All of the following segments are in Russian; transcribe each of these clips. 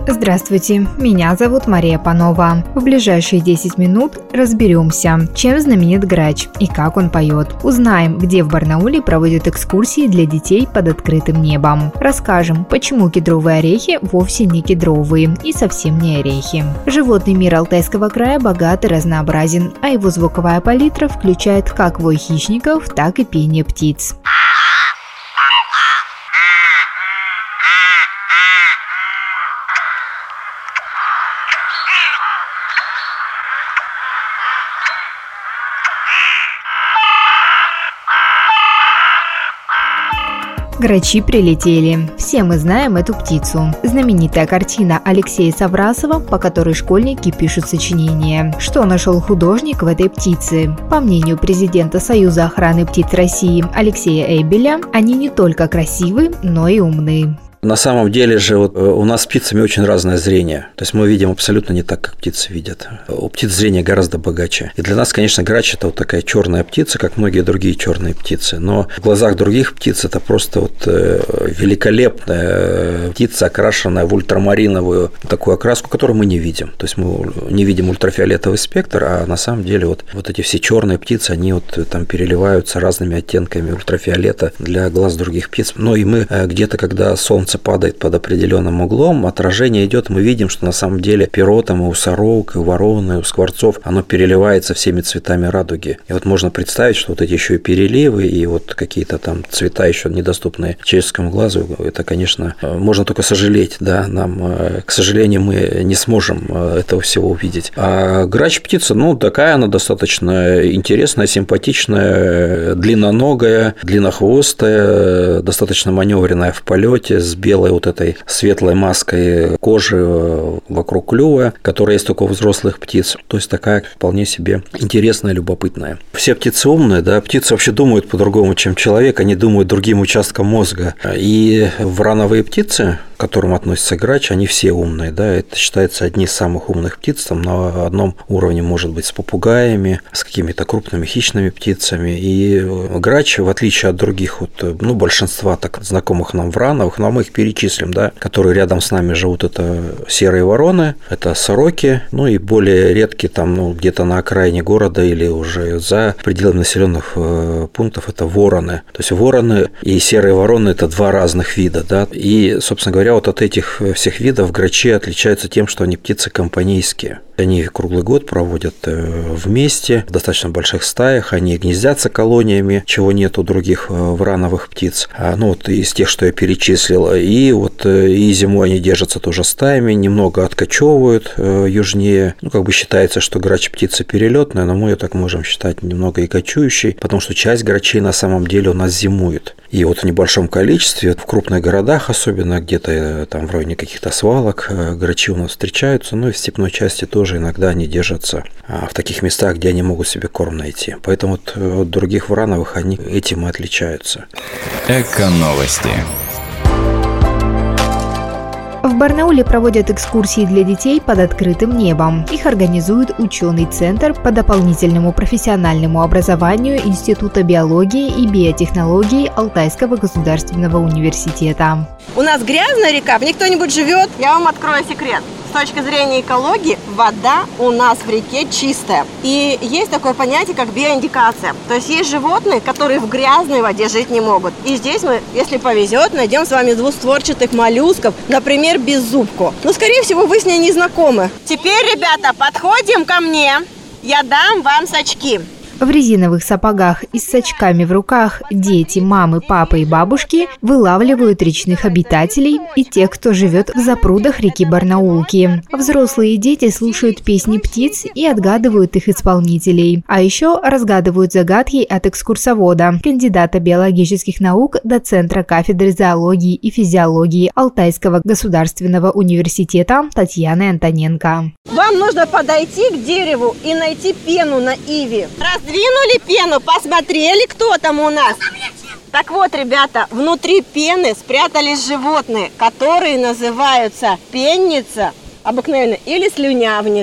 Здравствуйте, меня зовут Мария Панова. В ближайшие 10 минут разберемся, чем знаменит грач и как он поет. Узнаем, где в Барнауле проводят экскурсии для детей под открытым небом. Расскажем, почему кедровые орехи вовсе не кедровые и совсем не орехи. Животный мир Алтайского края богат и разнообразен, а его звуковая палитра включает как вой хищников, так и пение птиц. Грачи прилетели. Все мы знаем эту птицу. Знаменитая картина Алексея Саврасова, по которой школьники пишут сочинения. Что нашел художник в этой птице? По мнению президента Союза охраны птиц России Алексея Эйбеля, они не только красивы, но и умны. На самом деле же у нас с птицами очень разное зрение. То есть мы видим абсолютно не так, как птицы видят. У птиц зрение гораздо богаче. И для нас, конечно, грач – это такая черная птица, как многие другие черные птицы. Но в глазах других птиц это просто великолепная птица, окрашенная в ультрамариновую такую окраску, которую мы не видим. То есть мы не видим ультрафиолетовый спектр, а на самом деле вот эти все черные птицы, они там переливаются разными оттенками ультрафиолета для глаз других птиц. Но и мы где-то, когда солнце падает под определенным углом, отражение идет, мы видим, что на самом деле перо там и у сорок, и у вороны, и у скворцов, оно переливается всеми цветами радуги. И вот можно представить, что вот эти еще и переливы, и вот какие-то там цвета еще недоступные человеческому глазу, это, конечно, можно только сожалеть, да, нам, к сожалению, мы не сможем этого всего увидеть. А грач-птица, такая она достаточно интересная, симпатичная, длинноногая, длиннохвостая, достаточно маневренная в полете, с белой вот этой светлой маской кожи вокруг клюва, которая есть только у взрослых птиц. То есть такая вполне себе интересная, любопытная. Все птицы умные, да, птицы вообще думают по-другому, чем человек, они думают другим участком мозга. И врановые птицы, к которым относится грач, они все умные, да, это считается одни из самых умных птиц, там на одном уровне может быть с попугаями, с какими-то крупными хищными птицами, и грач, в отличие от других большинства так знакомых нам врановых, но мы их перечислим, да, которые рядом с нами живут, это серые вороны, это сороки, и более редкие там, где-то на окраине города или уже за пределами населенных пунктов, это вороны. То есть вороны и серые вороны – это два разных вида, да, и, собственно говоря, вот от этих всех видов грачи отличаются тем, что они птицы компанейские. Они круглый год проводят вместе, в достаточно больших стаях, они гнездятся колониями, чего нет у других врановых птиц. Из тех, что я перечислил. И зимой они держатся тоже стаями, немного откачевывают южнее. Считается, что грач птица перелетная, но мы ее так можем считать немного и кочующей, потому что часть грачей на самом деле у нас зимует. И в небольшом количестве, в крупных городах особенно, где-то там в районе каких-то свалок, грачи у нас встречаются, и в степной части тоже иногда они держатся в таких местах, где они могут себе корм найти. Поэтому от других врановых они этим и отличаются. Эко-новости. В Барнауле проводят экскурсии для детей под открытым небом. Их организует ученый центр по дополнительному профессиональному образованию Института биологии и биотехнологий Алтайского государственного университета. У нас грязная река, в ней кто-нибудь живет? Я вам открою секрет. С точки зрения экологии, вода у нас в реке чистая. И есть такое понятие, как биоиндикация. То есть есть животные, которые в грязной воде жить не могут. И здесь мы, если повезет, найдем с вами двустворчатых моллюсков, например, беззубку. Но, скорее всего, вы с ней не знакомы. Теперь, ребята, подходим ко мне. Я дам вам сачки. В резиновых сапогах и с сачками в руках дети, мамы, папы и бабушки вылавливают речных обитателей и тех, кто живет в запрудах реки Барнаулки. Взрослые и дети слушают песни птиц и отгадывают их исполнителей. А еще разгадывают загадки от экскурсовода, кандидата биологических наук, доцентра кафедры зоологии и физиологии Алтайского государственного университета Татьяны Антоненко. Вам нужно подойти к дереву и найти пену на иве. Раздвинули пену, посмотрели, кто там у нас. Так вот, ребята, внутри пены спрятались животные, которые называются пенница, обыкновенно, или слюнявница.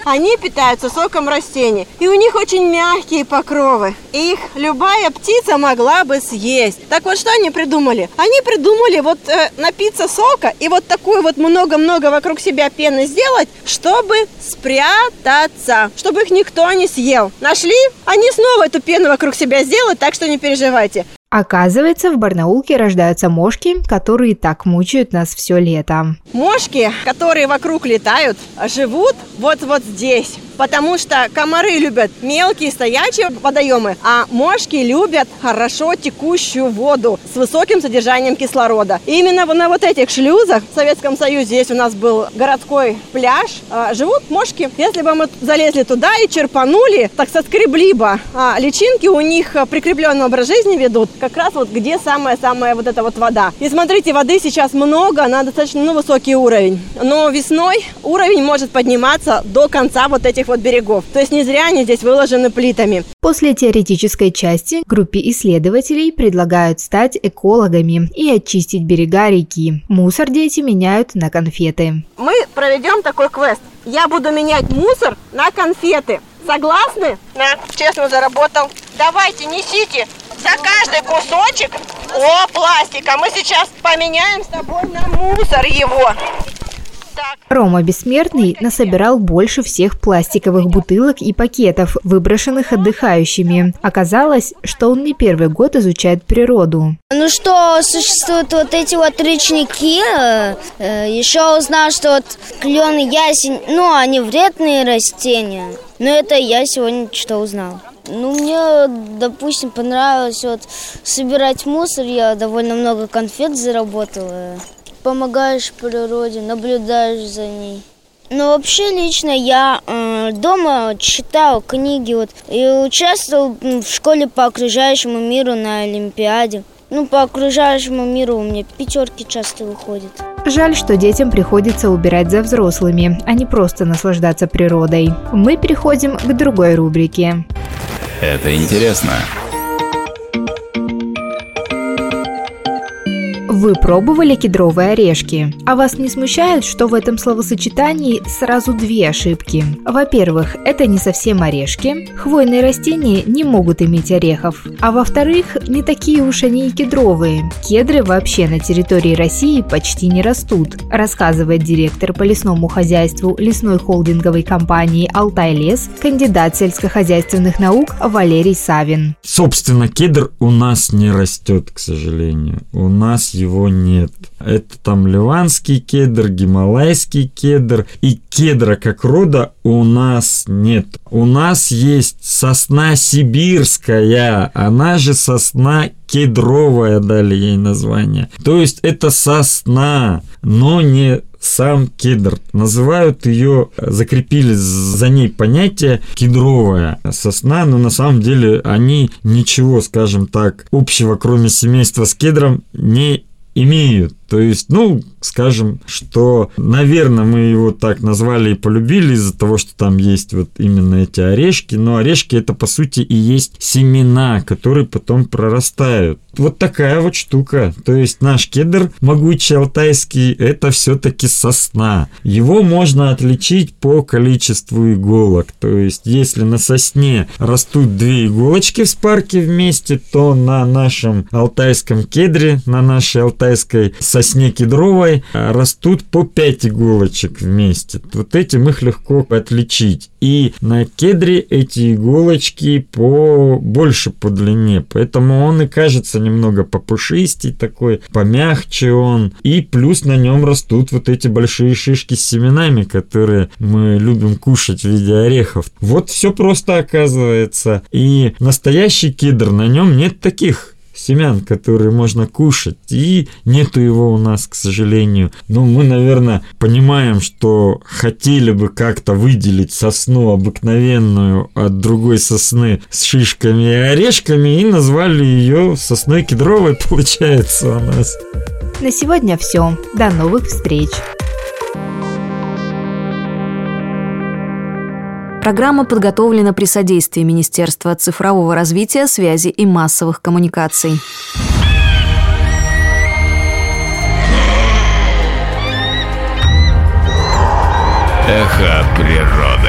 Они питаются соком растений, и у них очень мягкие покровы. Их любая птица могла бы съесть. Так вот, что они придумали? Они придумали напиться сока и вот такую вот много-много вокруг себя пены сделать, чтобы спрятаться, чтобы их никто не съел. Нашли? Они снова эту пену вокруг себя сделают, так что не переживайте. Оказывается, в Барнаулке рождаются мошки, которые так мучают нас все лето. Мошки, которые вокруг летают, живут вот здесь. Потому что комары любят мелкие стоячие водоемы, а мошки любят хорошо текущую воду с высоким содержанием кислорода. И именно на вот этих шлюзах в Советском Союзе, здесь у нас был городской пляж, живут мошки. Если бы мы залезли туда и черпанули, так соскребли бы личинки, у них прикрепленный образ жизни ведут, как раз вот где самая-самая вот эта вот вода. И смотрите, воды сейчас много, на достаточно высокий уровень. Но весной уровень может подниматься до конца вот этих вот берегов. То есть не зря они здесь выложены плитами. После теоретической части группе исследователей предлагают стать экологами и очистить берега реки. Мусор дети меняют на конфеты. Мы проведем такой квест. Я буду менять мусор на конфеты. Согласны? Да, честно заработал. Давайте, несите за каждый кусочек пластика. Мы сейчас поменяем с тобой на мусор его. Рома Бессмертный насобирал больше всех пластиковых бутылок и пакетов, выброшенных отдыхающими. Оказалось, что он не первый год изучает природу. Что существуют вот эти вот речники. Еще узнал, что клен и ясень, они вредные растения. Но это я сегодня что узнал. Мне, допустим, понравилось собирать мусор. Я довольно много конфет заработала. Помогаешь природе, наблюдаешь за ней. Вообще лично я дома читал книги и участвовал в школе по окружающему миру на Олимпиаде. По окружающему миру у меня 5 часто выходят. Жаль, что детям приходится убирать за взрослыми, а не просто наслаждаться природой. Мы переходим к другой рубрике. Это интересно. Вы пробовали кедровые орешки? А вас не смущает, что в этом словосочетании сразу 2 ошибки? Во-первых, это не совсем орешки. Хвойные растения не могут иметь орехов. А во-вторых, не такие уж они и кедровые. Кедры вообще на территории России почти не растут, рассказывает директор по лесному хозяйству лесной холдинговой компании «Алтай-лес», кандидат сельскохозяйственных наук Валерий Савин. Собственно, кедр у нас не растет, к сожалению. У нас его нет. Это там ливанский кедр, гималайский кедр. И кедра как рода у нас нет. У нас есть сосна сибирская, она же сосна кедровая, дали ей название. То есть это сосна, но не сам кедр. Называют ее, закрепили за ней понятие кедровая сосна, но на самом деле они ничего, скажем так, общего, кроме семейства с кедром, не имеют. То есть, скажем, что, наверное, мы его так назвали и полюбили из-за того, что там есть именно эти орешки, но орешки это, по сути, и есть семена, которые потом прорастают. Вот такая вот штука. То есть, наш кедр могучий алтайский, это все-таки сосна. Его можно отличить по количеству иголок. То есть, если на сосне растут 2 иголочки в спарке вместе, то на нашем алтайском кедре, на нашей алтайской сосне кедровой растут по 5 иголочек вместе. Вот этим их легко отличить. И на кедре эти иголочки больше по длине, поэтому он и кажется немного попушистей такой, помягче он. И плюс на нем растут вот эти большие шишки с семенами, которые мы любим кушать в виде орехов. Вот все просто оказывается. И настоящий кедр, на нем нет таких семян, которые можно кушать, и нету его у нас, к сожалению. Но мы, наверное, понимаем, что хотели бы как-то выделить сосну обыкновенную от другой сосны с шишками и орешками, и назвали ее сосной кедровой, получается у нас. На сегодня все. До новых встреч! Программа подготовлена при содействии Министерства цифрового развития, связи и массовых коммуникаций. Эхо природы.